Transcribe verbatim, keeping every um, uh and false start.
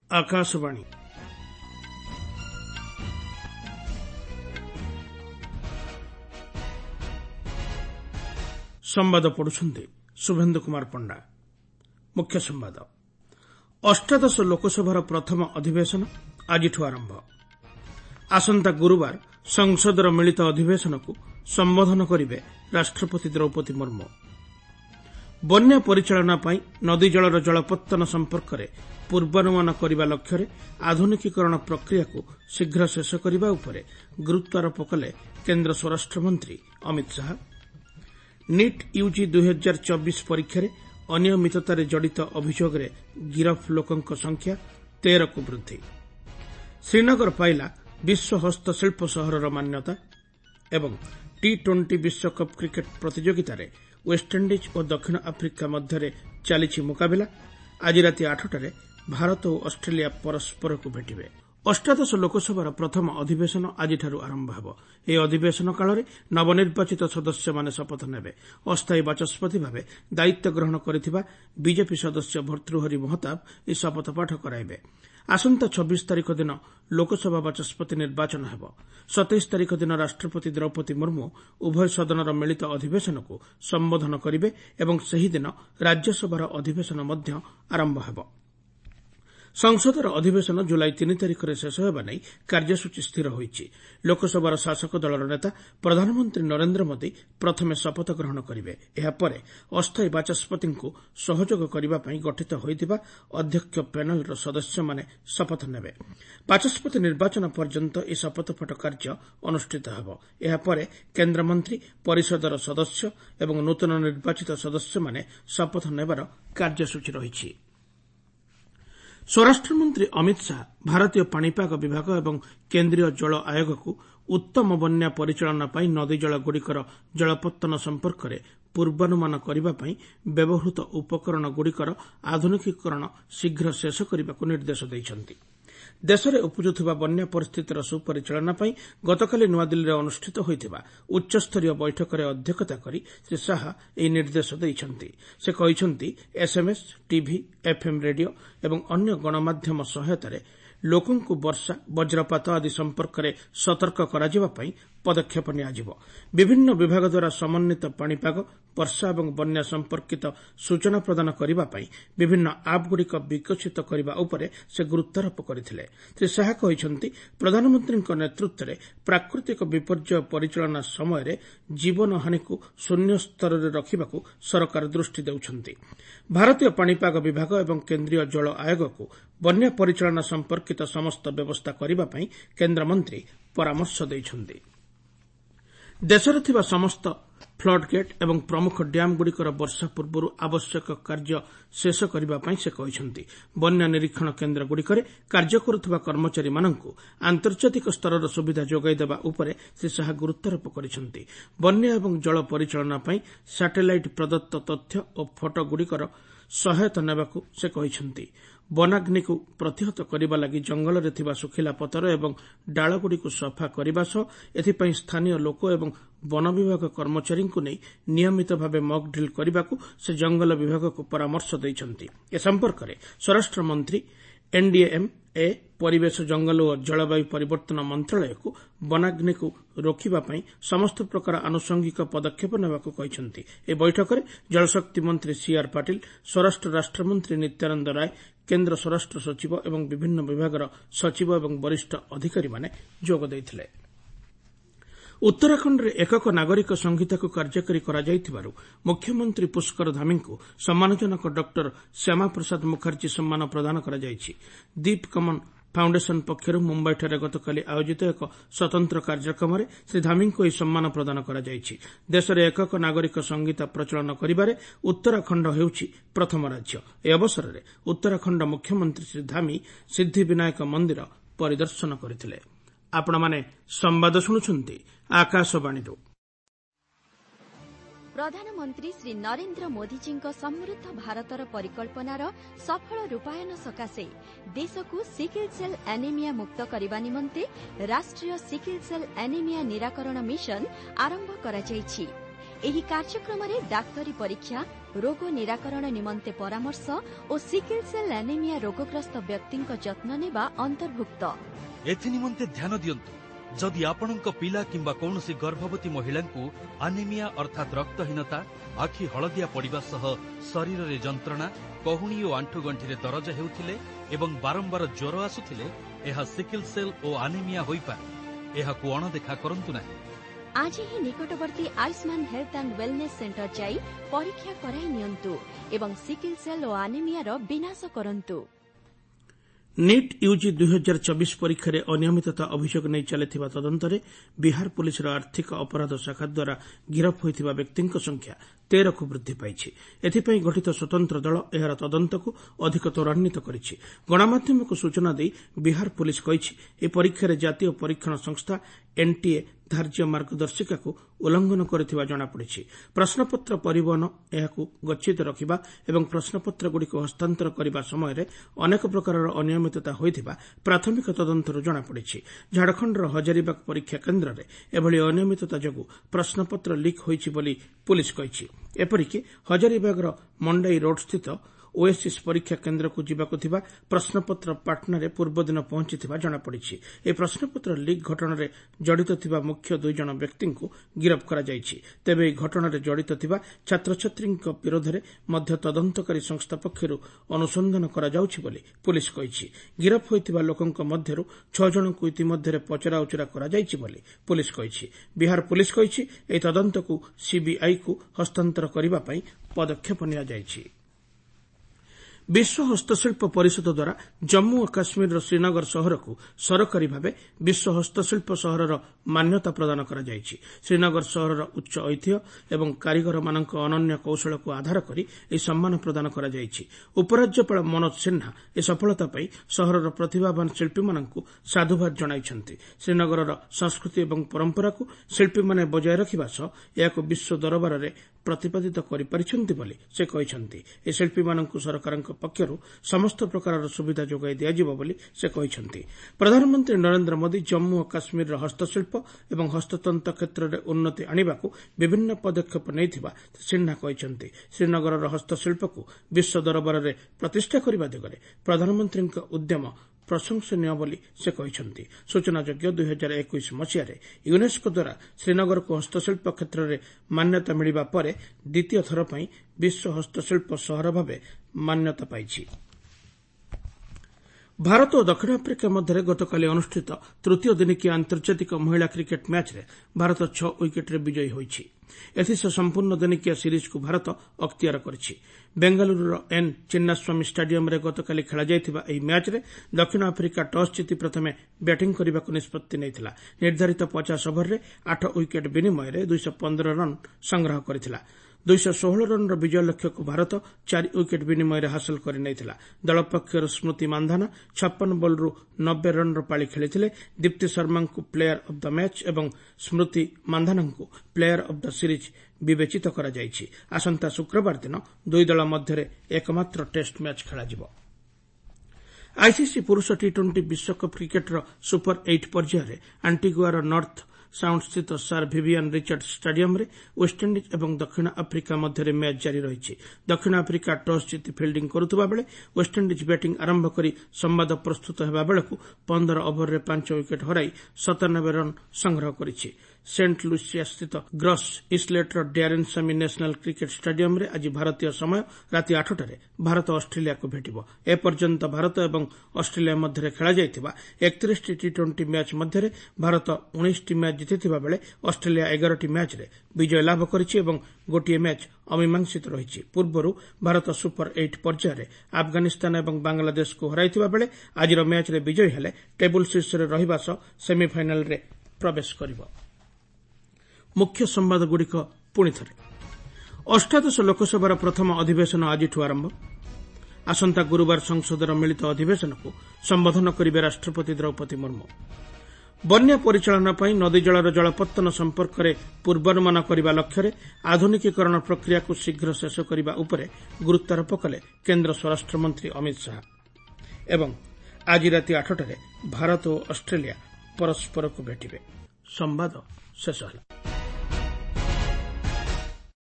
आकाशवाणी संवाद पढ़ुछंती शुभेन्दु कुमार पंडा। मुख्य संवाद अष्टादश लोकसभार प्रथम अधिवेशन आज आरंभ। आसंता गुरुवार संसदर मिलित अधिवेशन को संबोधन करिवे राष्ट्रपति द्रौपदी मुर्मू। बन्या परिचालना पाई नदी जलर जलपत्तन संपर्क में पूर्वानुमान करने लक्ष्य आधुनिकीकरण प्रक्रिया को शीघ्र शेष करने उपरे गुरुत्वारोप कले केन्द्र स्वराष्ट्र मंत्री अमित शाह। नीट यूजी दुई हजार चौबीस परीक्षा अनियमिततार जड़ित अभियोग गिरफ लोकों संख्या तेरह को वृद्धि। श्रीनगर पाइला विश्व हस्तशिल्प सहरर मान्यता एवं टी ट्वेंटी विश्वकप क्रिकेट प्रतियोगितार वेस्टइंडिज और दक्षिण आफ्रिका मध्य चली मुकाबला। आज राति आठटारे भारत और ऑस्ट्रेलिया परस्पर को भेटिबे। अष्टादश लोकसभार प्रथम अधिवेशन आज आरंभ हो। यह अधिवेशन काल में नवनिर्वाचित सदस्य माने शपथ नेबे। अस्थायी बाचस्पति भाव दायित्व ग्रहण करथिबा बीजेपी सदस्य भर्तृहरि महताब यह शपथ पाठ कराइबे। आसंता छब्बीस तारिख दिन लोकसभा बाचस्पति निर्वाचन हेबो। सत्ताईस तारिख दिन राष्ट्रपति द्रौपदी मुर्मू उभय सदनर मिलित अधिवेशन को संबोधन करिवे एवं सही दिन राज्यसभार अधिवेशन मध्य आरंभ हेबो। संसदर अधिवेशन जुलाई तीन तारिख में शेष होगा नहीं कार्यसूची स्थिर होईछि। लोकसभार शासक दलर नेता प्रधानमंत्री नरेंद्र मोदी प्रथमे शपथ ग्रहण करिवे। एहा परे अस्थायी बाचस्पति को सहयोग करने पर गठित होइतिबा अध्यक्ष पैनल सदस्य माने शपथ नेबे। बाचस्पति निर्वाचन पर्यंत यह शपथपाठ कार्य अनुष्ठित हेबो। एहा परे केन्द्रमंत्री परिषदर सदस्य एवं नूतन निर्वाचित सदस्य माने शपथ नेबार कार्यसूची रहिछि। स्वराष्ट्र मंत्री अमित शाह भारतीय पाणीपाग विभाग एवं केन्द्रीय जल आयोग को उत्तम बन्या परिचालना पाई नदी जल गुड़िकर जलपत्तन संपर्क में पूर्वानुमान करने व्यवहृत उपकरण गुड़िकर आधुनिकीकरण शीघ्र शेष करने को निर्देश देइछन्ति। देश में उपजुवा बन्या परिस्थितिर सुपरिचालना पाई गतकाली नूआदिल्ली अनुष्ठित होइथिबा उच्चस्तरीय बैठक में अध्यक्षता करी श्री शाह यह निर्देश देइछन्ति। से कहिछन्ति एसएमएस टीवी एफएम रेडियो एवं अन्य गणमाध्यम सहायतार लोकों को वर्षा वज्रपात आदि संपर्क में सतर्क कराजिबा पई पदक्षेप नियाजिबो। विभिन्न विभाग द्वारा समन्वित पाणीपाग वर्षा और बन्या संपर्कित सूचना प्रदान करने पई विभिन्न आपगुड़िक विकसित करने उपरे से गुरुत्वारोप करथिले। श्री शाह कहिछन्ति प्रधानमंत्री नेतृत्व में प्राकृतिक विपर्यय परिचालना समय जीवन हानि को शून्य स्तर में रखा सरकार दृष्टि देउछन्ति। भारतीय पाणीपाग विभाग एवं केन्द्रीय जल आयोग को बन्या परिचालना संपर्कित समस्त व्यवस्था करने पई केन्द्रमंत्री परामर्श देइछन्ति। देशरे थिबा समस्त फ्लडगेट एवं प्रमुख डैम गुड़िकर वर्षा पूर्व आवश्यक कार्य शेष करने से कहिछन्ति। बन्या निरीक्षण केन्द्र गुड़िकर कार्य करुवा कर्मचारी मानंकु आंतर्जातिक स्तर सुविधा जोगाई देबा उपरे श्री शाह गुरुत्वारोप करिछन्ति। बन्या एवं जल परिचालना पाई सैटेलाइट प्रदत्त तथ्य और फोटो गुड़िकर सहायता नेबाकु से कहिछन्ति। वनाग्नि को प्रतिहत करने लगी जंगल में थिबा सुखिला पतर एवं डालगुड़ी को सफा करने सह एथिपाई स्थानीय लोक एवं वन विभाग कर्मचारी को नहीं नियमित भाव मॉक ड्रिल करने को से जंगल विभाग को परामर्श देइछन्ति। ए संपर्क में स्वराष्ट्र मंत्री एनडीएम ए परिवेश जंगल और जलवायु परिवर्तन मंत्रालय को वनाग्नि को रोकवा समस्त प्रकार आनुषंगिक पदक्षेप नेबाकु कहिछन्ति। ए बैठक में जलशक्ति मंत्री सीआर पाटिल, स्वराष्ट्र राष्ट्रमंत्री नित्यानंद राय, केन्द्र स्वराष्ट्र सचिव एवं विभिन्न विभागर सचिव एवं वरिष्ठ अधिकारी माने जोग दैथिले। उत्तराखंड में एकक नागरिक संहिता को कार्यकारी करा जाइथिबारु मुख्यमंत्री पुष्कर धामी को सम्मानजनक डॉक्टर श्यामा प्रसाद मुखर्जी सम्मान प्रदान करा जाइछि। दीप कमन फाउंडेशन पक्षरु मुंबईठारे गतकाली आयोजित एक स्वतंत्र कार्यक्रम में श्री धामी को यह सम्मान प्रदान करा जाइछि। देश में एकक नागरिक संहिता प्रचलन करिबारे उत्तराखंड हेउछि प्रथम राज्य। ए अवसर में उत्तराखंड मुख्यमंत्री श्री धामी सिद्धि विनायक मंदिर परिदर्शन करथिले। आपण माने संवाद शुणुछन्ति आकाशवाणी। प्रधानमंत्री श्री नरेंद्र मोदीजी समृद्ध भारतर परिकल्पनार सफल रूपायन सकाशे देशको सिकिल सेल एनीमिया मुक्त करने निमंते राष्ट्रीय सिकिल सेल एनीमिया निराकरण मिशन आरंभ करा जायछि। एही कार्यक्रम रे डाक्तरी परीक्षा रोग निराकरण निमंते परामर्श और सिकल सेल एनीमिया रोगग्रस्त व्यक्ति जत्न नेबा अंतर्भुक्त। एथि निमंते ध्यान दियंतु जदि आपणक पिला किंबा कौनसी गर्भवती महिला को आनेमिया अर्थात रक्तहीनता, आखि हलदिया पड़िबा सह शरीर रे जंत्रणा, कहुणी और आंठुगंठी रे दरज हेउथिले एवं बारंबार ज्वर आसुथिले एहा सिकल सेल और आनेमिया होई पारे। एहाकु अणदेखा करंतु नाही। आज ही निकटवर्ती Ayushman health and wellness centre जाई परीक्षा कराई नियंतु एवं सिकल सेल और आनेमिया रो विनाश करंतु। नीट यूजी दुई हजार चौबीस परीक्षा रे अनियमितता अभियोग नहीं चलिथिबा तदंतरे बिहार पुलिस आर्थिक अपराध शाखा द्वारा गिरफ होइथिबा व्यक्तिंक संख्या तेरह को वृद्धि पाइछि। एथिपई गठित स्वतंत्र दल एहार तदंतको अधिक त्वरान्वित करिछि। गणमाध्यम को सूचना देई बिहार पुलिस कहिछि ए परीक्षा रे जातीय परीक्षण संस्था एनटीए धार्य मार्गदर्शिका को उल्लंघन करथिबा जणा पड़िछि। प्रश्नपत्र परिवहन एहाकु गच्छित रखिबा एवं प्रश्नपत्र गुड़िक हस्तांतर करने समय अनेक प्रकार अनियमितता होइथिबा प्राथमिक तदंतरू जणा पड़िछि। झारखंडर हजारीबाग परीक्षा केन्द्र में एभली अनियमितता जोगु प्रश्नपत्र लीक होइछि बोली पुलिस कहिछि। एपरिकि हजारीबागर मंडाई रोड स्थित ओएसएस परीक्षा केन्द्र को जीवाकु थिबा प्रश्नपत्र पाटना रे पूर्व दिन पहुंचीथिबा जणा पड़िछि। ए प्रश्नपत्र लीक घटना रे जड़ित थिबा मुख्य दुई जण व्यक्ति को गिरफ करा जायछि। तेबे ए घटना रे जड़ित थिबा छात्र छात्री विरोध में मध्य तदंतकारी संस्था पक्षरु अनुसंधान करा जाउछि बोली पुलिस कहिछि। गिरफ होइथिबा लोकंक मध्यरु छह जण को इतिमध्ये पचरा उचरा करा जायछि बोली पुलिस कहिछि। बिहार पुलिस कहिछि ए तदंत को सीबीआई को हस्तांतर करिबा पई पदक्षेप निया जायछि। विश्व हस्तशिल्प परिषद द्वारा जम्मू और काश्मीर श्रीनगर सहर को सरकारी भाव विश्व हस्तशिल्प सहर मान्यता प्रदान करा जायछि। श्रीनगर सहर उच्च ऐतिह्य एवं कारीगर मानक अनन्य कौशल को आधार करी ए सम्मान प्रदान करा जायछि। उपराज्यपाल मनोज सिन्हा ए सफलता पाई सहरर प्रतिभावान शिल्पी मानकु साधुवाद जणाइछन्ति। श्रीनगर संस्कृति एवं परंपरा को शिल्पी माने बजाय रखिबा सह एहाकु विश्व दरबार रे प्रतिपादित करिपारिछन्ति बोली से कहिछन्ति। ए शिल्पी मानकु सरकारक पक्षरु समस्त प्रकार सुविधा जोगाई दियाजिब बोली से कहिछन्ति। प्रधानमंत्री नरेंद्र मोदी जम्मू और काश्मीर हस्तशिल्प एवं हस्ततंत्र क्षेत्र में उन्नति आनिबाकु विभिन्न पदक्षेप नैथिबा सिन्हा कहिछन्ति। श्रीनगर हस्तशिल्प को विश्व दरबार में प्रतिष्ठा करने दिगरे प्रधानमंत्री उद्यम प्रशंसनीय बोली से कहिछन्ति। सूचनायोग्य दुई हजार इक्कीस मसीह यूनेस्को द्वारा श्रीनगर को हस्तशिल्प क्षेत्र में मान्यता मिलिबा परे द्वितीय थर पई विश्व हस्तशिल्प सहर भावे मान्यता पाइछि। भारत और दक्षिण आफ्रिका मध्य गतकाली अनुष्ठित तृतीय दिनिकिया आंतर्जातिक महिला क्रिकेट मैच रे भारत छह विकेट रे विजयी होइछि। एथिसह संपूर्ण दिनिकिया सीरीज को भारत अख्तियार करिछि। बेंगलुरुर एन चिन्नास्वामी स्टाडियम रे गतकाली खेला जायथिबा एही मैच रे दक्षिण आफ्रिका टॉस जीति प्रथमे बैटिंग करबाकू निष्पत्ति नेइथिला। निर्धारित पचास ओभर रे आठ विकेट विनिमय रे दुई सौ पंद्रह रन संग्रह करथिला। दुई सौ षोहल रन विजय लक्ष्य को भारत चार विकेट विनिमय हासिल कर दल पक्षर स्मृति मांधाना छप्पन बॉलरू नब्बे रन पाली खेली। दीप्ति शर्मा को प्लेयर ऑफ द मैच एवं स्मृति मांधाना को प्लेयर ऑफ द सीरीज विवेचित करा जायछि। आसंता शुक्रवार दिन दुई दल मध्य एकमात्र टेस्ट मैच खेलाजिबो। आईसीसी पुरुष टी ट्वेंटी विश्वकप क्रिकेटर सुपर एट पर्यायर आंटिगुआर नॉर्थ साउंड स्थित सार विवियन रिचर्ड स्टाडियम रे वेस्टइंडिज एवं दक्षिण आफ्रिका मध्य मैच जारी रही। दक्षिण आफ्रिका टॉस जीति फिल्डिंग करुवा बेले वेस्टइंडिज बैटिंग आरंभ कर संवाद प्रस्तुत होगा बेलू पंद्रह ओभर रे पांच विकेट हराई सतानबे रन संग्रह करिछि। सेंट लुसिया स्थित ग्रॉस इस्लेटर Darren Sammy National Cricket stadium रे आज भारतीय समय राति आठटारे भारत ऑस्ट्रेलिया को भेटिबो। ए पर्यंत भारत एवं ऑस्ट्रेलिया मध्य खेला जायथिबा इकतीस टी टी ट्वेंटी मैच मध्य भारत उन्नीस टी मैच जीतिथिबा बेले ऑस्ट्रेलिया एगारह टी मैच रे विजय लाभ करिछि एवं गोटिए मैच अमीमांसित रहिछि। पूर्वरु भारत सुपर एट पर्यायर अफगानिस्तान एवं बांग्लादेश को हराइथिबा बेले आजिर मैच रे विजयी हेले टेबुल शीर्ष रे रहिबा सह सेमीफाइनल रे प्रवेश करिबो। मुख्य संवाद गुड़िक पुणी थे। अष्टादश लोकसभार प्रथम अधिवेशन आज आरंभ। आसंता गुरुवार संसदर मिलित अधिवेशन को संबोधन करेंगे राष्ट्रपति द्रौपदी मुर्मू। बन्या परिचालना पर नदी जलर जलपत्तन संपर्क में पूर्वानुमान करने लक्ष्य आधुनिकीकरण प्रक्रिया को शीघ्र शेष करने उपर गुरुत्वारोप कले केन्द्र स्वराष्ट्र मंत्री अमित शाह। एवं आज राति आठटारे भारत और ऑस्ट्रेलिया परस्पर को भेटिबे। संवाद शेष होला।